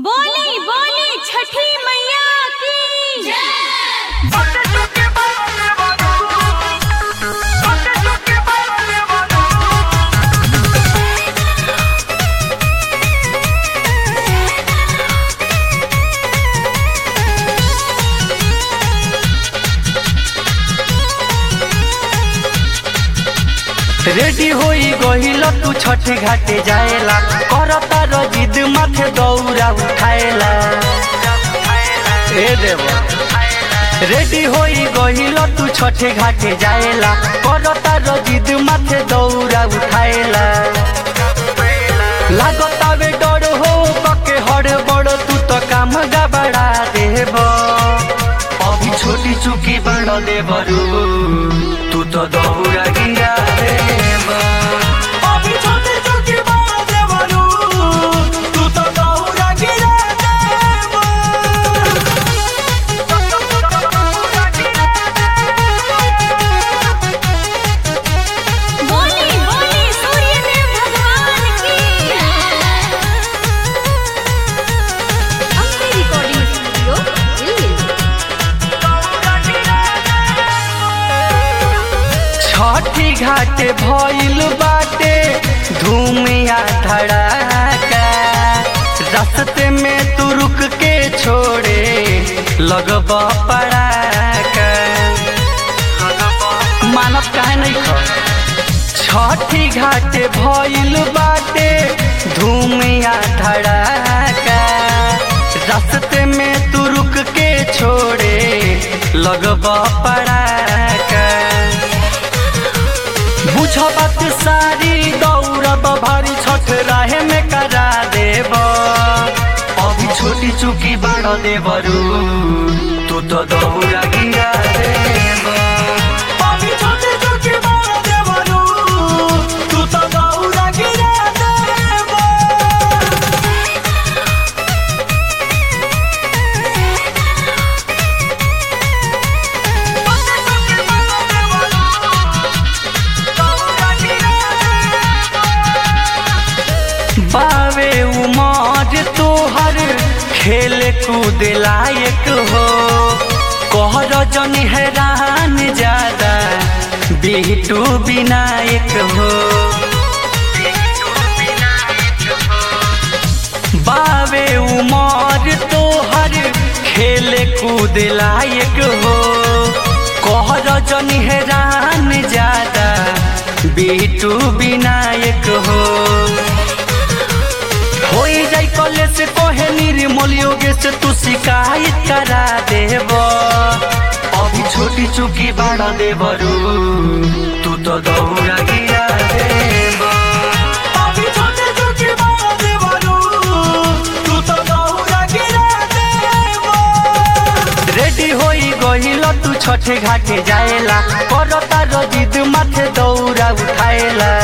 बोली बोली छठी मैया की रेडी होई गहिल तू छठ घाटे जाएला करता रजिद माथे दौरा उठाएला ए देवा रेडी होई गहिल तू छठ घाटे जाएला करता रजिद माथे दौरा उठाएला लागता वे डर हो कके हड़ बड़ तू तो काम गबड़ा देब अभी छोटी चुकी बड़ देवरू तू तो दौरा गिरा देब अभी छोटी चुकी बड़ देवरू तू तो दौरा गिरा देब बोली बोली सूर्यदेव भगवान की अपनी रिकॉर्डिंग स्टूडियो दिल्ली। छठी घाटे भइल बाटे धूमिया धड़ाका रास्ते में तू रुक के छोड़े लगब पड़ाका मानव काहे नहीं खा छठी घाटे भइल बाटे धूमिया धड़ाका रास्ते में तू रुक के छोड़े लगब पड़ाका बुझ बात सारी दौड़ब भारी छठ राहे में करा देब अभी छोटी चुकी बड़ देवरू तू तो दौड़ा गिरा देब अभी छोटी चुकी बड़ देवरू तू तो दौड़ा गिरा देब बावे उमर तोहर खेल कूद लायक हो कहर जन हैरान ज्यादा बिटू विनायक हो बावे उमर तोहर खेल कूद लायक हो कहर जन हैरान ज्यादा बिटू विनायक हो होई जाई कॉलेज से कोहे निर्मल योगेश तू शिकायत करा देब अभी छोटी चुकी बड़ा देवरू तू तो दौड़ा गिरा देब अभी छोटी चुकी बड़ा देवरू तू तो दौड़ा गिरा देब रेडी होई गहिल तू छठ घाटे जाएला करता रजिद माथे दौरा उठाएला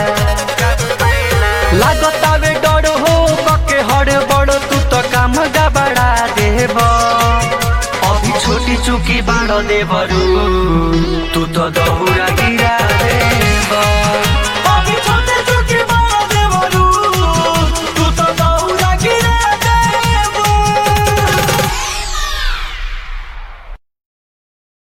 लागता वे डर हो कके हड़ बड़ तू तो काम गबड़ा देब अभी छोटी चुकी बड़ देवरू तू तो दौड़ा